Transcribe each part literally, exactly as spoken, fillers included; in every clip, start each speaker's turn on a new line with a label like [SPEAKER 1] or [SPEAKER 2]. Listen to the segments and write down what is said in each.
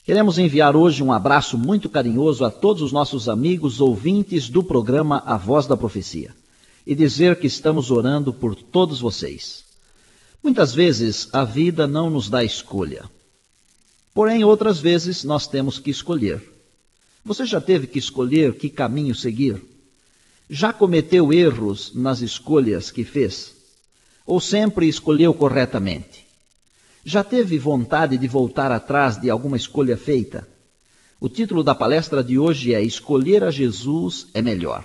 [SPEAKER 1] Queremos enviar hoje um abraço muito carinhoso a todos os nossos amigos ouvintes do programa A Voz da Profecia e dizer que estamos orando por todos vocês. Muitas vezes a vida não nos dá escolha, porém outras vezes nós temos que escolher. Você já teve que escolher que caminho seguir? Já cometeu erros nas escolhas que fez? Ou sempre escolheu corretamente? Já teve vontade de voltar atrás de alguma escolha feita? O título da palestra de hoje é Escolher a Jesus é Melhor.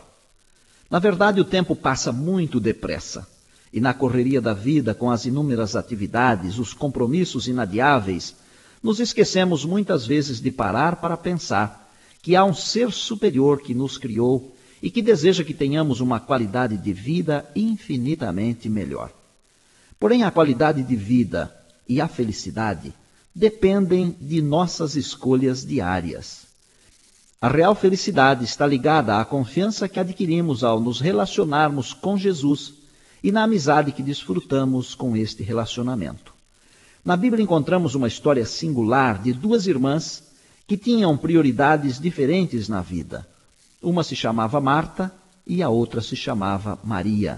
[SPEAKER 1] Na verdade, o tempo passa muito depressa, e na correria da vida, com as inúmeras atividades, os compromissos inadiáveis, nos esquecemos muitas vezes de parar para pensar que há um ser superior que nos criou e que deseja que tenhamos uma qualidade de vida infinitamente melhor. Porém, a qualidade de vida e a felicidade dependem de nossas escolhas diárias. A real felicidade está ligada à confiança que adquirimos ao nos relacionarmos com Jesus e na amizade que desfrutamos com este relacionamento. Na Bíblia encontramos uma história singular de duas irmãs que tinham prioridades diferentes na vida. Uma se chamava Marta e a outra se chamava Maria.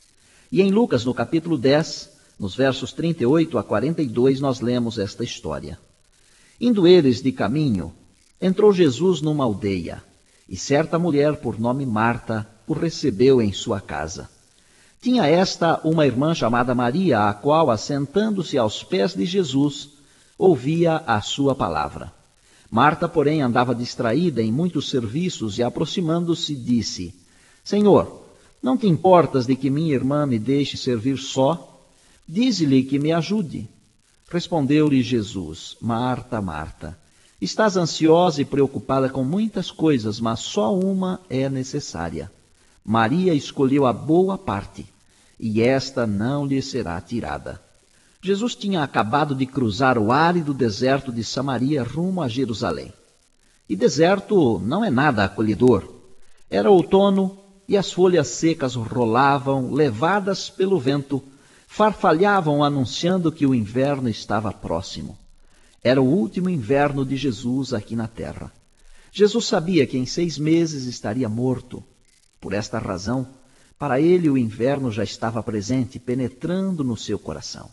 [SPEAKER 1] E em Lucas, no capítulo dez, nos versos trinta e oito a quarenta e dois, nós lemos esta história. Indo eles de caminho, entrou Jesus numa aldeia, e certa mulher, por nome Marta, o recebeu em sua casa. Tinha esta uma irmã chamada Maria, a qual, assentando-se aos pés de Jesus, ouvia a sua palavra. Marta, porém, andava distraída em muitos serviços e, aproximando-se, disse: Senhor, não te importas de que minha irmã me deixe servir só? Dize-lhe que me ajude. Respondeu-lhe Jesus: Marta, Marta, estás ansiosa e preocupada com muitas coisas, mas só uma é necessária. Maria escolheu a boa parte, e esta não lhe será tirada. Jesus tinha acabado de cruzar o árido deserto de Samaria rumo a Jerusalém. E deserto não é nada acolhedor. Era outono e as folhas secas rolavam, levadas pelo vento, farfalhavam anunciando que o inverno estava próximo. Era o último inverno de Jesus aqui na terra. Jesus sabia que em seis meses estaria morto. Por esta razão, para ele o inverno já estava presente, penetrando no seu coração.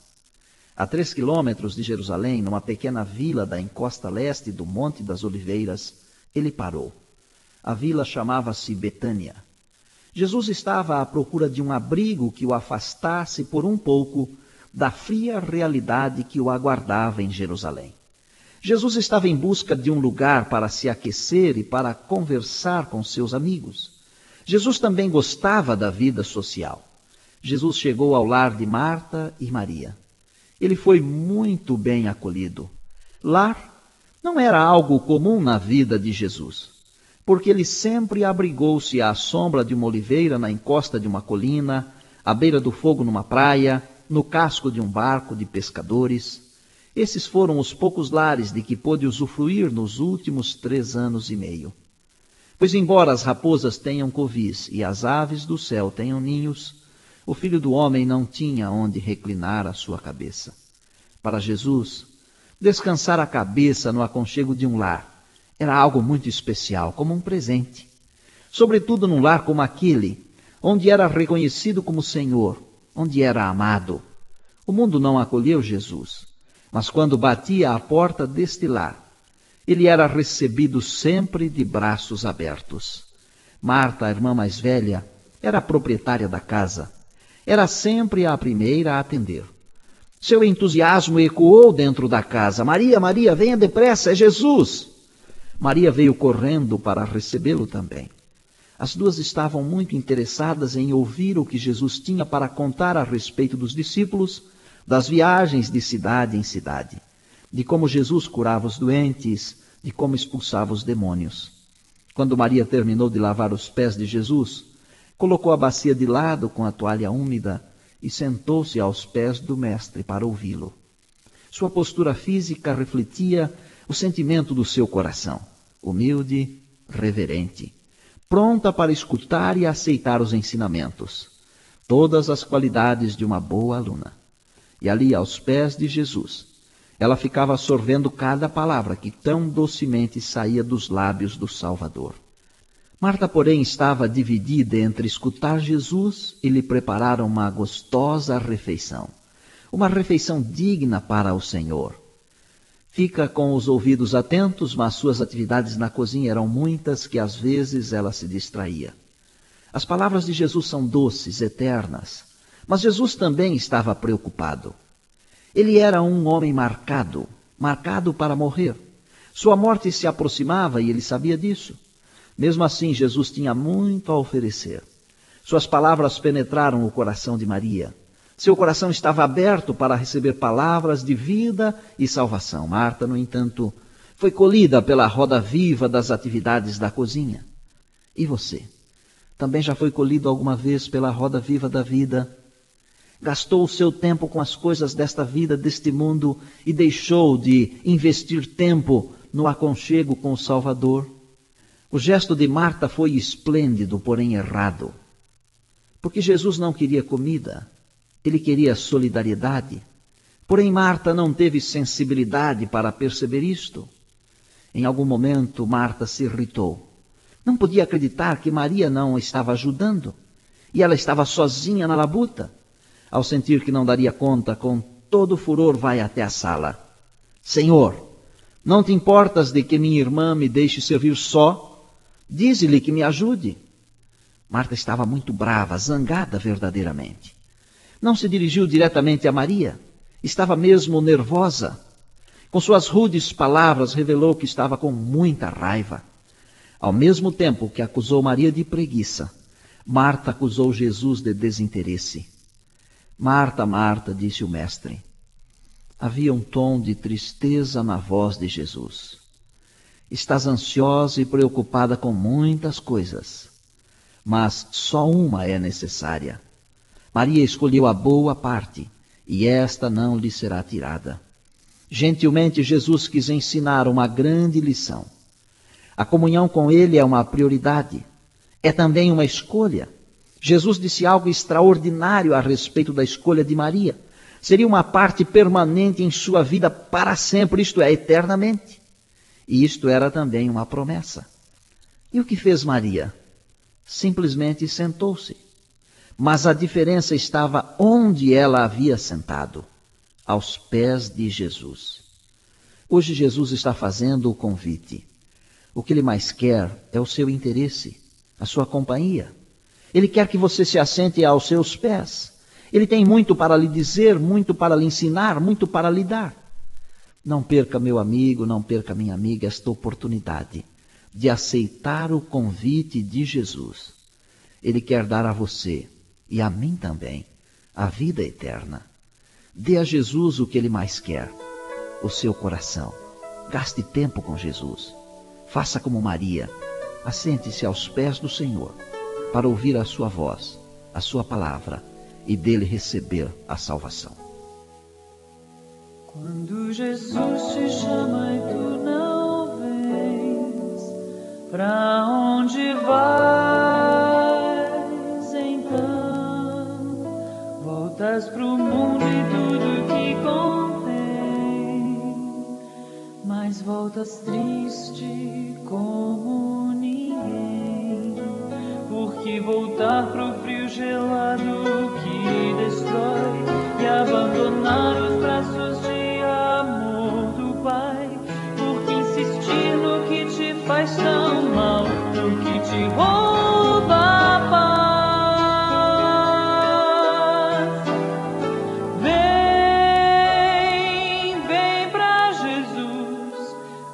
[SPEAKER 1] A três quilômetros de Jerusalém, numa pequena vila da encosta leste do Monte das Oliveiras, ele parou. A vila chamava-se Betânia. Jesus estava à procura de um abrigo que o afastasse por um pouco da fria realidade que o aguardava em Jerusalém. Jesus estava em busca de um lugar para se aquecer e para conversar com seus amigos. Jesus também gostava da vida social. Jesus chegou ao lar de Marta e Maria. Ele foi muito bem acolhido. Lar não era algo comum na vida de Jesus, porque ele sempre abrigou-se à sombra de uma oliveira na encosta de uma colina, à beira do fogo numa praia, no casco de um barco de pescadores. Esses foram os poucos lares de que pôde usufruir nos últimos três anos e meio. Pois embora as raposas tenham covis e as aves do céu tenham ninhos, o Filho do Homem não tinha onde reclinar a sua cabeça. Para Jesus, descansar a cabeça no aconchego de um lar era algo muito especial, como um presente. Sobretudo num lar como aquele, onde era reconhecido como Senhor, onde era amado. O mundo não acolheu Jesus, mas quando batia à porta deste lar, ele era recebido sempre de braços abertos. Marta, a irmã mais velha, era a proprietária da casa. Era sempre a primeira a atender. Seu entusiasmo ecoou dentro da casa. Maria, Maria, venha depressa, é Jesus! Maria veio correndo para recebê-lo também. As duas estavam muito interessadas em ouvir o que Jesus tinha para contar a respeito dos discípulos, das viagens de cidade em cidade, de como Jesus curava os doentes, de como expulsava os demônios. Quando Maria terminou de lavar os pés de Jesus, colocou a bacia de lado com a toalha úmida e sentou-se aos pés do mestre para ouvi-lo. Sua postura física refletia o sentimento do seu coração, humilde, reverente, pronta para escutar e aceitar os ensinamentos, todas as qualidades de uma boa aluna. E ali, aos pés de Jesus, Ela ficava sorvendo cada palavra que tão docemente saía dos lábios do Salvador. Marta, porém, estava dividida entre escutar Jesus e lhe preparar uma gostosa refeição. Uma refeição digna para o Senhor. Fica com os ouvidos atentos, mas suas atividades na cozinha eram muitas que às vezes ela se distraía. As palavras de Jesus são doces, eternas, mas Jesus também estava preocupado. Ele era um homem marcado, marcado para morrer. Sua morte se aproximava e ele sabia disso. Mesmo assim, Jesus tinha muito a oferecer. Suas palavras penetraram o coração de Maria. Seu coração estava aberto para receber palavras de vida e salvação. Marta, no entanto, foi colhida pela roda viva das atividades da cozinha. E você? Também já foi colhido alguma vez pela roda viva da vida? Gastou o seu tempo com as coisas desta vida, deste mundo, e deixou de investir tempo no aconchego com o Salvador? O gesto de Marta foi esplêndido, porém errado. Porque Jesus não queria comida, ele queria solidariedade. Porém, Marta não teve sensibilidade para perceber isto. Em algum momento, Marta se irritou. Não podia acreditar que Maria não estava ajudando. E ela estava sozinha na labuta. Ao sentir que não daria conta, com todo furor vai até a sala. Senhor, não te importas de que minha irmã me deixe servir só? Dize-lhe que me ajude. Marta estava muito brava, zangada verdadeiramente. Não se dirigiu diretamente a Maria. Estava mesmo nervosa. Com suas rudes palavras revelou que estava com muita raiva. Ao mesmo tempo que acusou Maria de preguiça, Marta acusou Jesus de desinteresse. Marta, Marta, disse o mestre. Havia um tom de tristeza na voz de Jesus. Estás ansiosa e preocupada com muitas coisas, mas só uma é necessária. Maria escolheu a boa parte, e esta não lhe será tirada. Gentilmente, Jesus quis ensinar uma grande lição. A comunhão com Ele é uma prioridade, é também uma escolha. Jesus disse algo extraordinário a respeito da escolha de Maria. Seria uma parte permanente em sua vida para sempre, isto é, eternamente. E isto era também uma promessa. E o que fez Maria? Simplesmente sentou-se. Mas a diferença estava onde ela havia sentado, aos pés de Jesus. Hoje Jesus está fazendo o convite. O que Ele mais quer é o seu interesse, a sua companhia. Ele quer que você se assente aos seus pés. Ele tem muito para lhe dizer, muito para lhe ensinar, muito para lhe dar. Não perca, meu amigo, não perca, minha amiga, esta oportunidade de aceitar o convite de Jesus. Ele quer dar a você, e a mim também, a vida eterna. Dê a Jesus o que Ele mais quer, o seu coração. Gaste tempo com Jesus. Faça como Maria. Assente-se aos pés do Senhor para ouvir a sua voz, a sua palavra e dele receber a salvação.
[SPEAKER 2] Quando Jesus te chama e tu não vens, pra onde vais então? Voltas pro mundo e tudo que contém, mas voltas triste como ninguém, porque voltar pro frio gelado que destrói e abandonar os braços de amor do Pai, porque insistir no que te faz tão mal, no que te rouba a paz. Vem, vem pra Jesus,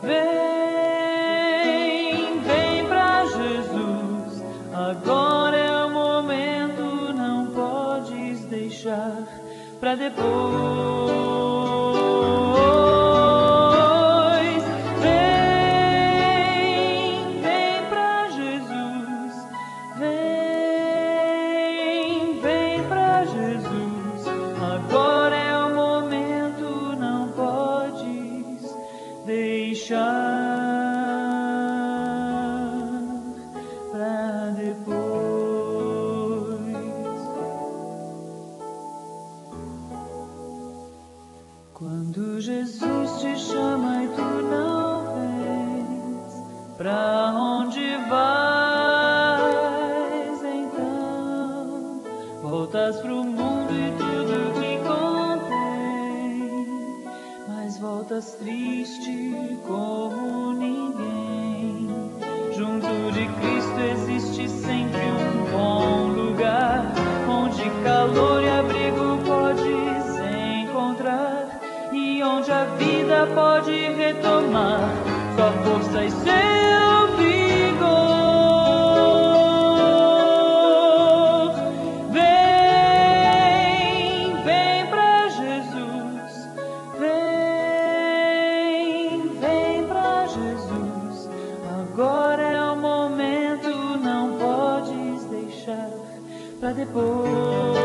[SPEAKER 2] vem, vem pra Jesus, agora é o momento, não podes deixar pra depois. Vem, vem pra Jesus, vem, vem pra Jesus, agora é o momento, não podes deixar pra depois. Pra onde vais então? Voltas pro mundo e tudo que contém, mas voltas triste como ninguém. Junto de Cristo existe sempre um bom lugar, onde calor e abrigo podes encontrar, e onde a vida pode retomar sua força e seu vigor. Vem, vem pra Jesus, vem, vem pra Jesus. Agora é o momento, não podes deixar pra depois.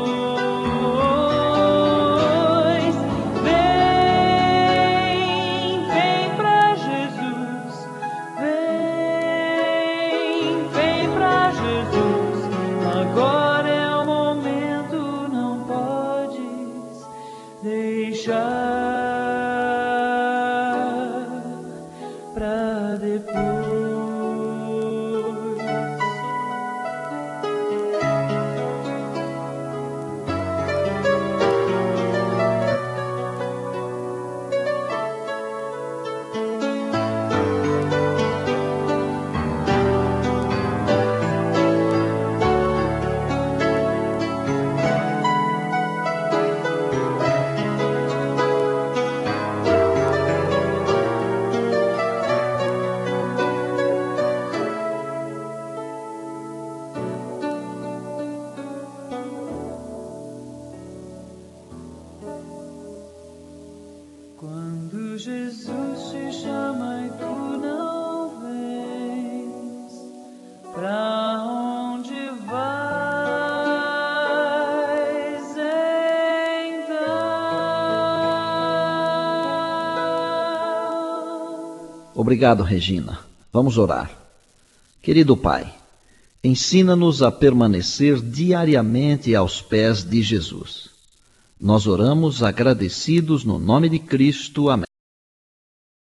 [SPEAKER 2] Quando Jesus te chama e tu não vens, pra onde vais então?
[SPEAKER 1] Obrigado, Regina. Vamos orar. Querido Pai, ensina-nos a permanecer diariamente aos pés de Jesus. Nós oramos agradecidos no nome de Cristo. Amém.